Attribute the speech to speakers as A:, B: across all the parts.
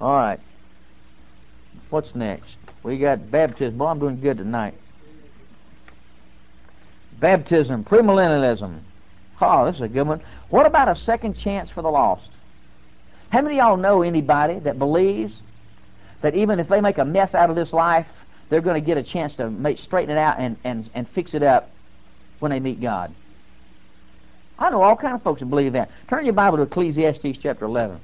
A: All right. What's next? We got baptism. Boy, I'm doing good tonight. Baptism, premillennialism. Oh, this is a good one. What about a second chance for the lost? How many of y'all know anybody that believes that even if they make a mess out of this life, they're going to get a chance to straighten it out and fix it up when they meet God? I know all kinds of folks that believe that. Turn your Bible to Ecclesiastes chapter 11.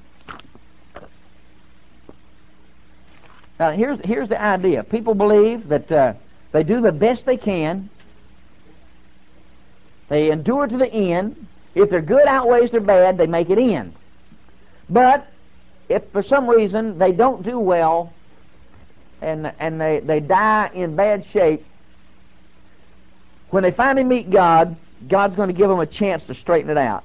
A: Now, here's the idea. People believe that they do the best they can. They endure to the end. If their good outweighs their bad, they make it in. But if for some reason they don't do well and they die in bad shape, when they finally meet God, God's going to give them a chance to straighten it out.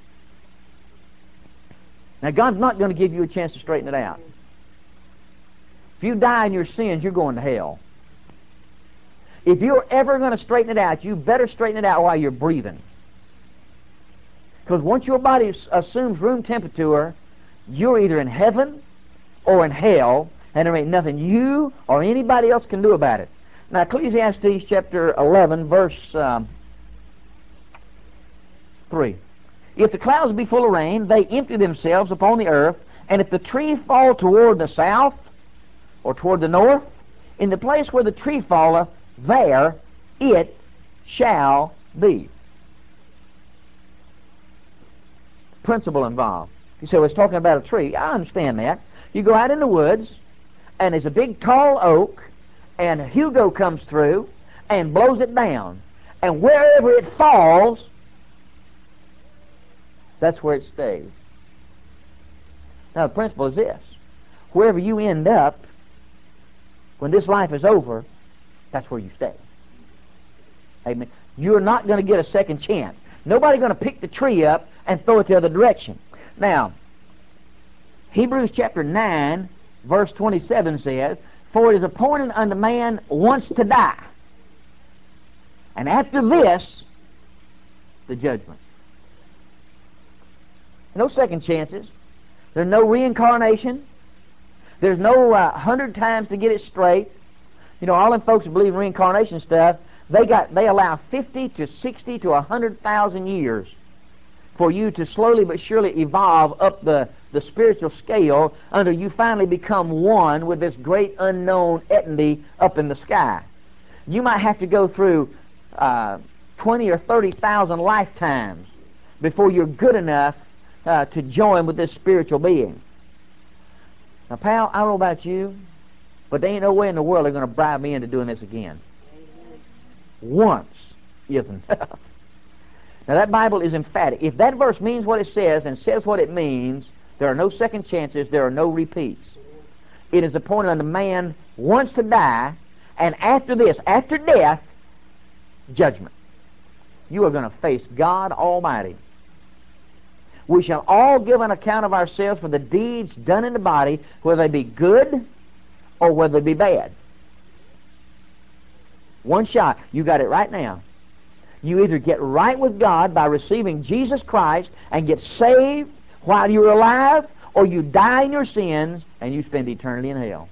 A: Now, God's not going to give you a chance to straighten it out. If you die in your sins, you're going to hell. If you're ever going to straighten it out, you better straighten it out while you're breathing. Because once your body assumes room temperature, you're either in heaven or in hell, and there ain't nothing you or anybody else can do about it. Now, Ecclesiastes chapter 11, verse 3. If the clouds be full of rain, they empty themselves upon the earth, and if the tree fall toward the south or toward the north, in the place where the tree falleth, there it shall be. Principle involved. You say, well, it's talking about a tree. I understand that. You go out in the woods, and there's a big tall oak, and Hugo comes through and blows it down. And wherever it falls, that's where it stays. Now, the principle is this. Wherever you end up, when this life is over, that's where you stay. Amen. You're not going to get a second chance. Nobody's going to pick the tree up and throw it the other direction. Now, Hebrews chapter 9, verse 27 says, for it is appointed unto man once to die, and after this, the judgment. No second chances. There's no reincarnation. There's no 100 times to get it straight. You know, all them folks who believe in reincarnation stuff, they allow 50 to 60 to 100,000 years for you to slowly but surely evolve up the spiritual scale until you finally become one with this great unknown entity up in the sky. You might have to go through 20 or 30,000 lifetimes before you're good enough to join with this spiritual being. Now, pal, I don't know about you, but there ain't no way in the world they're going to bribe me into doing this again. Once isn't enough. Now, that Bible is emphatic. If that verse means what it says and says what it means, there are no second chances, there are no repeats. It is appointed unto man once to die, and after this, after death, judgment. You are going to face God Almighty. We shall all give an account of ourselves for the deeds done in the body, whether they be good or whether they be bad. One shot. You got it right now. You either get right with God by receiving Jesus Christ and get saved while you're alive, or you die in your sins and you spend eternity in hell.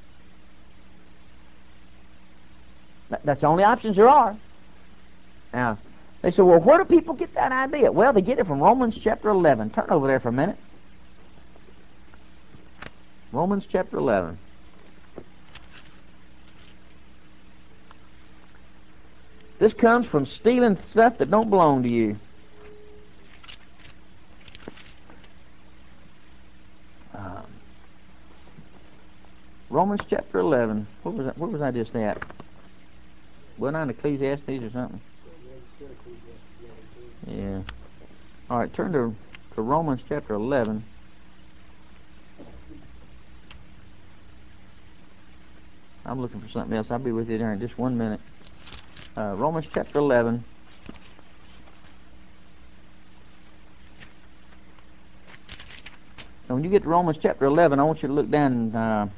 A: That's the only options there are. Now, they say, well, where do people get that idea? Well, they get it from Romans chapter 11. Turn over there for a minute. Romans chapter 11. This comes from stealing stuff that don't belong to you. Romans chapter 11. Where was I just at? Wasn't I in Ecclesiastes or something? Yeah. All right, turn to Romans chapter 11. I'm looking for something else. I'll be with you there in just 1 minute. Romans chapter 11. Now, when you get to Romans chapter 11, I want you to look down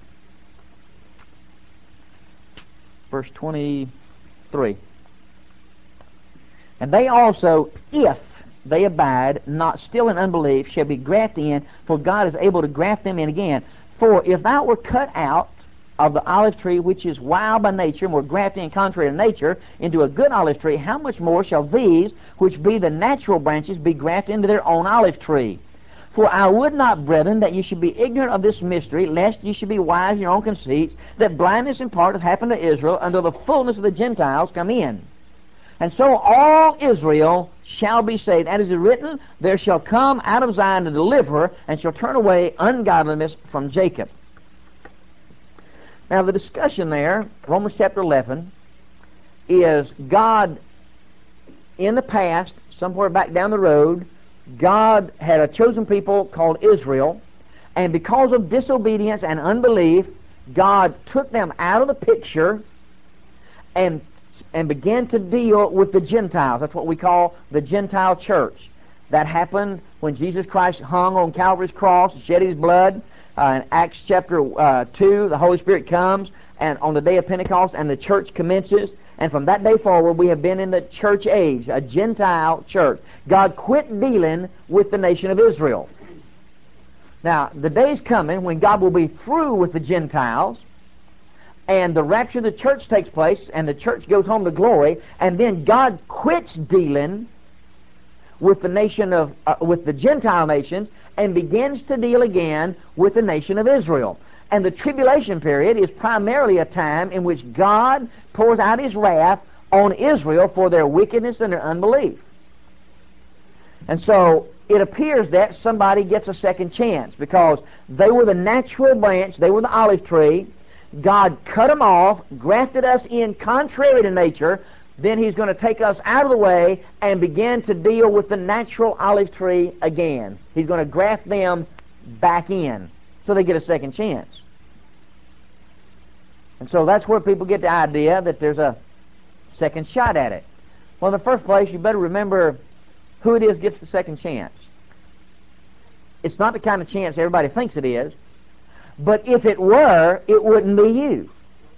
A: verse 23. And they also, if they abide, not still in unbelief, shall be grafted in, for God is able to graft them in again. For if thou were cut out of the olive tree which is wild by nature, and were grafted in contrary to nature into a good olive tree, how much more shall these, which be the natural branches, be grafted into their own olive tree? For I would not, brethren, that you should be ignorant of this mystery, lest you should be wise in your own conceits, that blindness in part hath happened to Israel, until the fullness of the Gentiles come in. And so all Israel shall be saved. And as it is written, there shall come out of Zion a deliverer, and shall turn away ungodliness from Jacob. Now the discussion there, Romans chapter 11, is God in the past, somewhere back down the road, God had a chosen people called Israel, and because of disobedience and unbelief, God took them out of the picture and began to deal with the Gentiles. That's what we call the Gentile church. That happened when Jesus Christ hung on Calvary's cross, shed his blood. In Acts chapter 2, the Holy Spirit comes and on the day of Pentecost, and the church commences. And from that day forward, we have been in the church age, a Gentile church. God quit dealing with the nation of Israel. Now, the day's coming when God will be through with the Gentiles, and the rapture of the church takes place, and the church goes home to glory, and then God quits dealing with the nation of with the Gentile nations, and begins to deal again with the nation of Israel. And the tribulation period is primarily a time in which God pours out his wrath on Israel for their wickedness and their unbelief. And so it appears that somebody gets a second chance, because they were the natural branch, they were the olive tree. God cut them off, grafted us in contrary to nature. Then he's going to take us out of the way and begin to deal with the natural olive tree again. He's going to graft them back in so they get a second chance. And so that's where people get the idea that there's a second shot at it. Well, in the first place, you better remember who it is gets the second chance. It's not the kind of chance everybody thinks it is, but if it were, it wouldn't be you.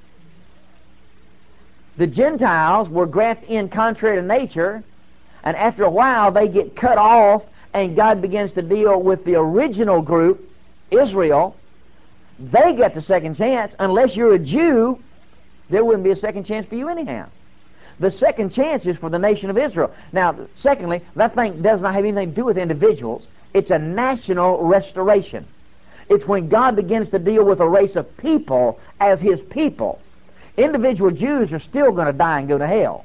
A: The Gentiles were grafted in contrary to nature, and after a while they get cut off, and God begins to deal with the original group, Israel. They get the second chance. Unless you're a Jew, there wouldn't be a second chance for you anyhow. The second chance is for the nation of Israel. Now, secondly, that thing does not have anything to do with individuals. It's a national restoration. It's when God begins to deal with a race of people as his people. Individual Jews are still going to die and go to hell.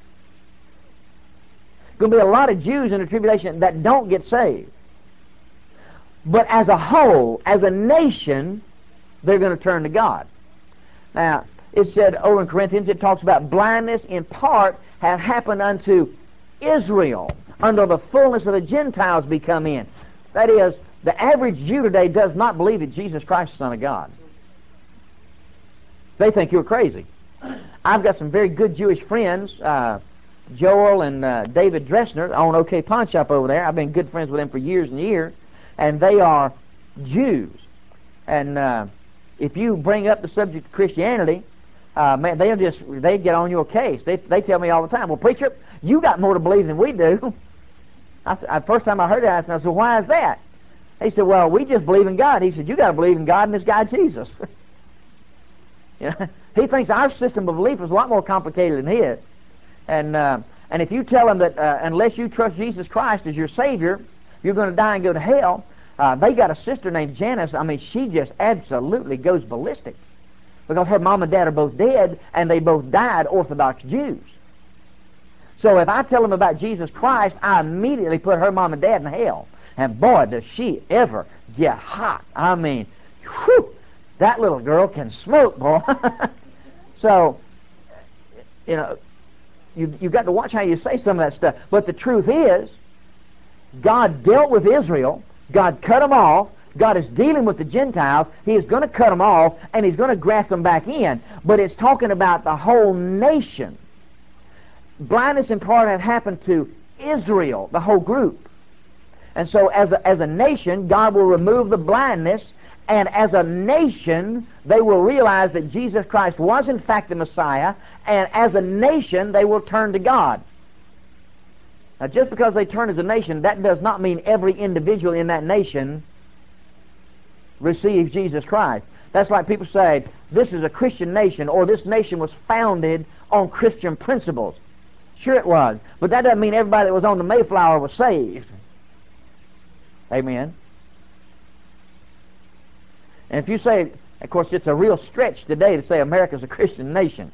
A: Going to be a lot of Jews in the tribulation that don't get saved. But as a whole, as a nation, they're going to turn to God. Now, it said over in Corinthians, it talks about blindness in part hath happened unto Israel, until the fullness of the Gentiles be come in. That is, the average Jew today does not believe that Jesus Christ is the Son of God. They think you're crazy. I've got some very good Jewish friends, Joel and David Dressner, own OK Pawn Shop over there. I've been good friends with them for years and years, and they are Jews. And if you bring up the subject of Christianity, man, they get on your case. They tell me all the time, well, preacher, you got more to believe than we do. First time I heard that, I said, well, why is that? He said, well, we just believe in God. He said, you got to believe in God and this guy Jesus. You know, he thinks our system of belief is a lot more complicated than his. And if you tell him that unless you trust Jesus Christ as your Savior, you're going to die and go to hell, they got a sister named Janice. I mean, she just absolutely goes ballistic, because her mom and dad are both dead, and they both died Orthodox Jews. So if I tell them about Jesus Christ, I immediately put her mom and dad in hell. And boy, does she ever get hot. I mean, whew, that little girl can smoke, boy. So, you know, you've got to watch how you say some of that stuff. But the truth is, God dealt with Israel. God cut them off. God is dealing with the Gentiles. He is going to cut them off, and he's going to graft them back in. But it's talking about the whole nation. Blindness in part had happened to Israel, the whole group. And so as a nation, God will remove the blindness, and as a nation, they will realize that Jesus Christ was in fact the Messiah, and as a nation, they will turn to God. Now, just because they turn as a nation, that does not mean every individual in that nation receives Jesus Christ. That's like people say, this is a Christian nation, or this nation was founded on Christian principles. Sure it was, but that doesn't mean everybody that was on the Mayflower was saved. Amen. And if you say, of course, it's a real stretch today to say America's a Christian nation.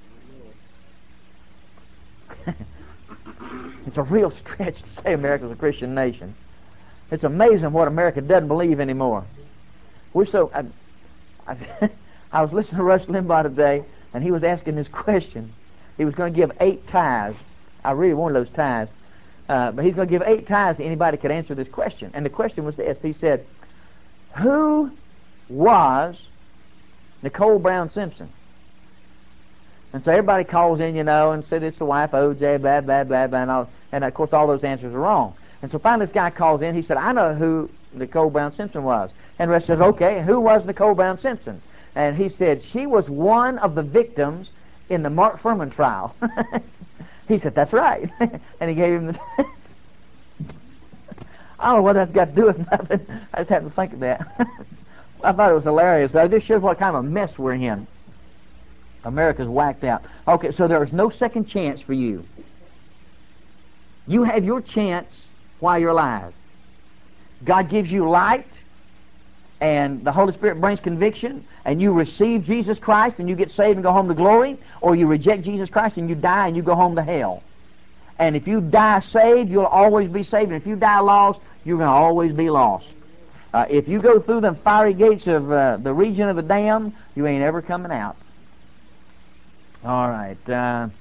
A: It's a real stretch to say America's a Christian nation. It's amazing what America doesn't believe anymore. We're so... I was listening to Rush Limbaugh today, and he was asking this question. He was going to give 8 tithes. I really wanted those tithes. But he's going to give 8 tithes to anybody that could answer this question. And the question was this. He said, who was Nicole Brown Simpson? And so everybody calls in, and said it's the wife, O.J., blah, blah, blah, blah, and all. And, of course, all those answers are wrong. And so finally this guy calls in. He said, I know who Nicole Brown Simpson was. And Rush says, okay, who was Nicole Brown Simpson? And he said, she was one of the victims in the Mark Furman trial. He said, that's right. And he gave him the... I don't know what that's got to do with nothing. I just happened to think of that. I thought it was hilarious. It just shows what kind of a mess we're in. America's whacked out. Okay, so there is no second chance for you. You have your chance while you're alive. God gives you light, and the Holy Spirit brings conviction, and you receive Jesus Christ, and you get saved and go home to glory, or you reject Jesus Christ and you die and you go home to hell. And if you die saved, you'll always be saved, and if you die lost, you're going to always be lost. If you go through the fiery gates of the region of the damned, you ain't ever coming out. All right.